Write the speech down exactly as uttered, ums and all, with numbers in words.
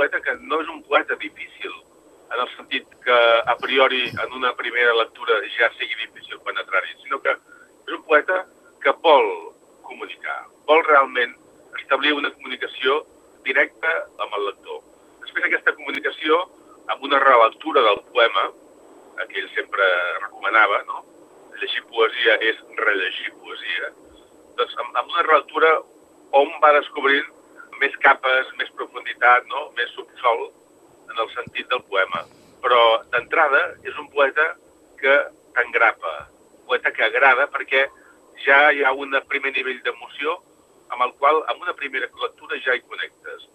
poeta que no és un poeta difícil, en el sentit que a priori en una primera lectura ja sigui difícil penetrar-hi, sinó que és un poeta que vol comunicar, vol realment establir una comunicació directa amb el lector. Després aquesta comunicació, amb una relectura del poema, que ell sempre recomanava, no? Llegir poesia és rellegir poesia, doncs amb, amb una relectura on va descobrint més capes, més profunditat, no? Més subsol en el sentit del poema. Però d'entrada és un poeta que t'engrapa, un poeta que agrada perquè ja hi ha un primer nivell d'emoció amb el qual amb una primera lectura ja hi connectes.